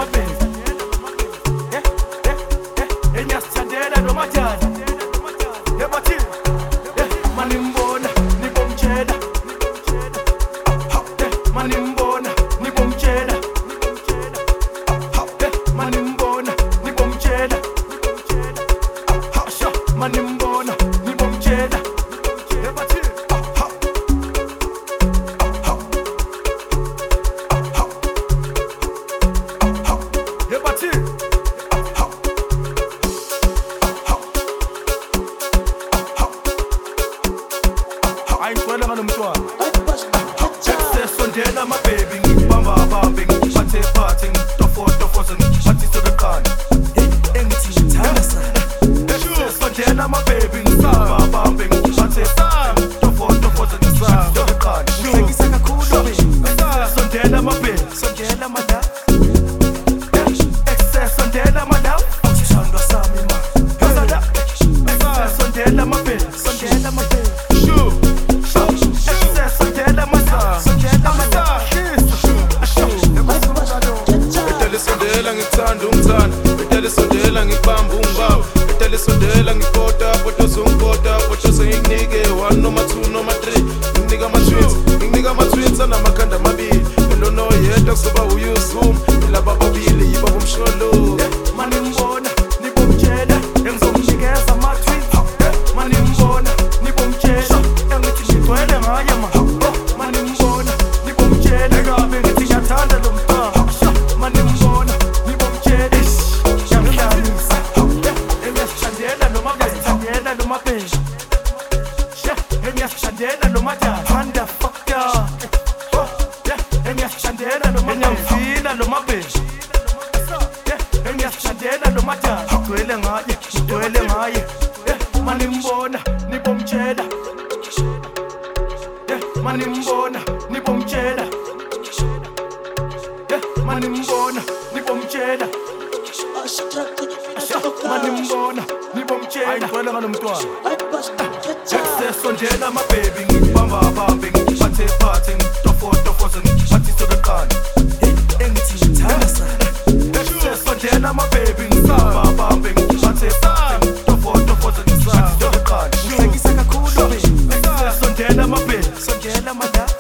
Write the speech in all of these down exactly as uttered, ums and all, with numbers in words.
mapenzi. Eh, eh, eh, enyasithandela nomatyala. Yebathi, eh, manimbona, nibomtshela. Eh, manimbona, nibomtshela. Eh, manimbona, nibomtshela. Asha, manimbona, nibomtshela. Yebathi, yebathi. Ayingicwele ngalo mntwana. Sesondela my baby, ngibamba bambe, ngiphathe phathe, ngitofotofoze, ngibathi sebeqala. Engithi ngithanda sana. Sesondela my baby, ngisaba bambe, ngiphathe phathe, ngitofotofoze, ngibathi sebeqala. Ngiyekisa kakhulu baby. Sesondela my baby, sondela my love. Sesondela my love, usithandwa sami ma. Sesondela my baby, sondela my baby. Sondela ngithanda umthanda, betele sondela ngibamba ungibamba, betele sondela ngipota poto songipota poto senginike one noma two noma three, nginika ama twins, nginika ama twins anamakhanda amabili, elono yedwa kuzoba uyuzuma, laba babili yiba bomsholo. Manimbona, nibomtshela, engizomnikeza ama twins. Manimbona, nibomtshela, engithi ngigcwele ngaye ma. Manimbona, nibomtshela, ngabe ngithi ngiyathanda lo mfana. Manimbona, nibomtshela, ngiyamhlanisa. Engiyasithandela noma ngiyasithandela noma benzi. Engiyasithandela noma thanda fucker. Engiyasithandela noma ngiyamfila noma benzi. Engiyasithandela noma thanda, ngigcwele ngaye, ngigcwele ngaye. Manimbona, nibomtshela. Manimbona, nibomtshela. Manimbona, nibomtshela. Manimbona, nibomtshela. Ayingicwele ngalo mntwana. Sesondela my baby, ngibamba bambe, ngiphathe phathe, ngitofotofoze, ngibathi sebeqala. Engithi ngithanda sana. Sesondela my baby, ngisaba bambe, ngiphathe phathe, ngitofotofoze, ngibathi sebeqala. Ngiyekisa kakhulu baby. Sesondela my baby, sondela my love.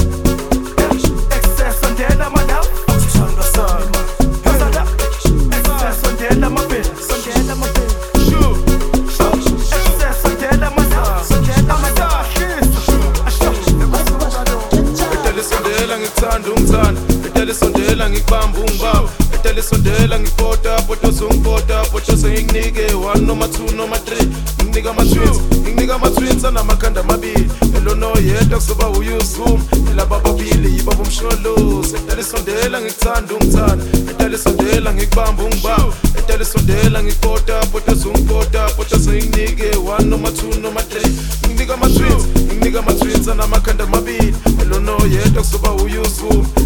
Sesondela my love, usithandwa sami ma. Sesondela my baby, sondela my baby. Betele sondela ngithanda umthanda, betele sondela ngibamba ungibamba, betele sondela ngipota poto songipota poto senginike one noma two noma three, nginika ama twins, nginika ama twins anamakhanda amabili, elono yedwa kuzoba uyuzuma, laba babili yiba bomsholo. Betele sondela ngithanda umthanda, betele sondela ngibamba ungibamba, betele sondela ngipota poto songipota poto senginike one noma two noma three, nginika ama twins, nginika ama twins anamakhanda amabili, elono yedwa kuzoba uyuzuma.